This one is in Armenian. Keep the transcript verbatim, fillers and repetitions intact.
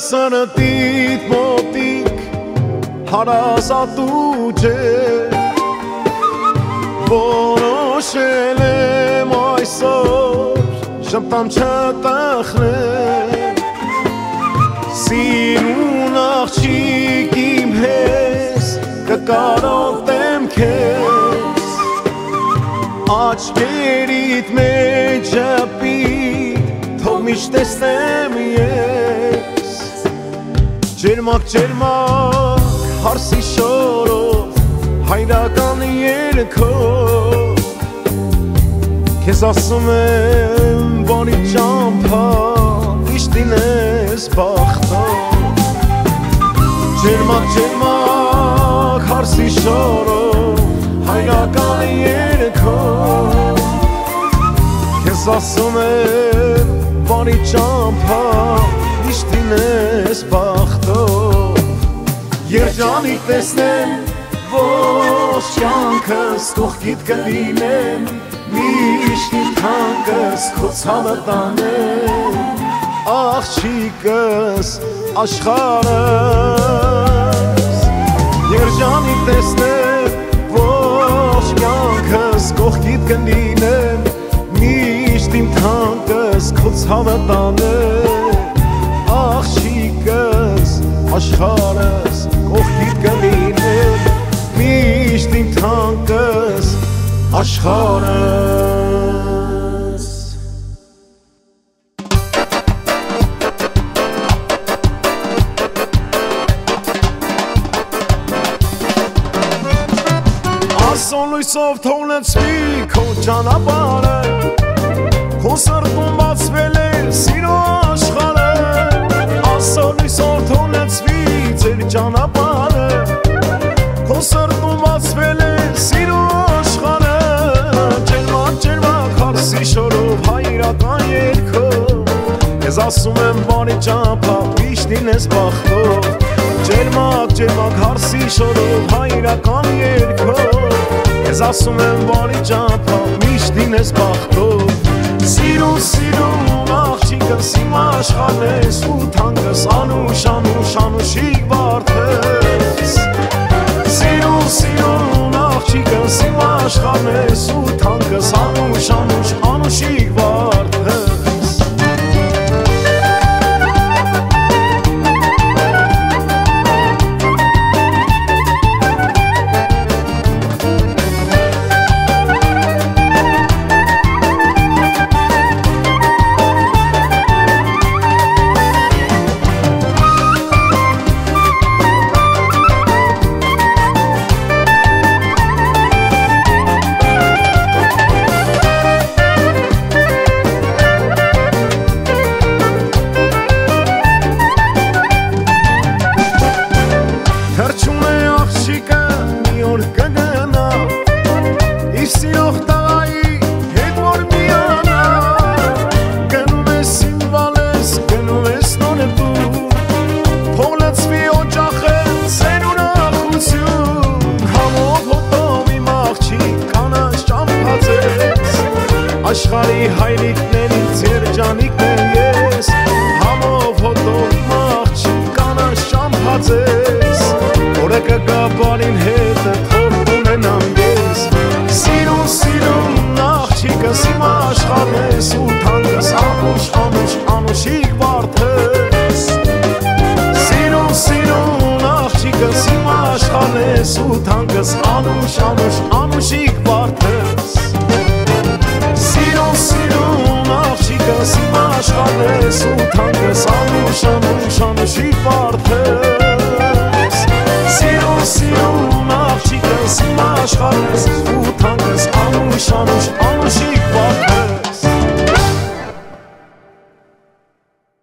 սրտիդ մոտիկ հարազատու ջեր որոշել եմ այսօր շպտամ չտխնել սիրուն աղջիկ իմ հես կկարոտեմ քեզ աչքերիդ մեջ ժպիտ թող միշտ տեսնեմ ես ջերմակ ջերմակ հարսի շորով հայրական երգով քեզ ասում եմ բանի ճամփա միշտ ինես բախտով ջերմակ ջերմակ հարսի շորով հայրական երգով քեզ ասում եմ բանի ճամփա միշտ ինես բախտով երջանիկ տեսնեմ ողջ կյանքս կողքիդ կլինեմ միշտ իմ թանկս քո ցավը տանեմ աղջիկս աշխարհս երջանիկ տեսնեմ ողջ կյանքս կողքիդ կլինեմ միշտ իմ թանկս քո ցավը տանեմ աղջիկս աշխարհս կողքիդ կլինեմ միշտ իմ թանկս աշխարհս Ասոն լույսով թողնեցվի քո ճանապարհը քո սրտում բացվել է սիրո աշխարհը Ասոն լույսով թողնեցվի ձեր ճանապարհը քո սրտում բացվել է սիրո աշխարհը ջերմակ ջերմակ հարսի շորով հայրական երգով քեզ ասում եմ բանի ճամփա միշտ ինես բախտով ջերմակ ջերմակ հարսի շորով հայրական երգով քեզ ասում եմ բանի ճամփա միշտ ինես բախտով սիրուն սիրուն աղջիկս իմ աշխարհն ես ու թանկս անուշ անուշ անուշիկ վարդես Սիրուն, սիրուն աղջիկս իմ աշխարհն ես ու թանկս անուշ, անուշ, անուշիկ վարդես Աշխարհի հայրիկներից երջանիկն ես համով հոտով իմ աղջիկ կանաչ ճամփած ես օրը կգա բանին հետը թող ունենամ ես սիրուն սիրուն աղջիկս իմ աշխարհն ես ու թանկս անուշ անուշ անուշիկ վարդես սիրուն սիրուն աղջիկս իմ աշխարհն ես ու թանկս անուշ անուշ անուշիկ վարդես Սիրուն, սիրուն աղջիկս իմ աշխարհն ես ու թանկս անուշ, անուշ, անուշիկ վարդես Սիրուն, սիրուն աղջիկս իմ աշխարհն ես ու թանկս անուշ, անուշ,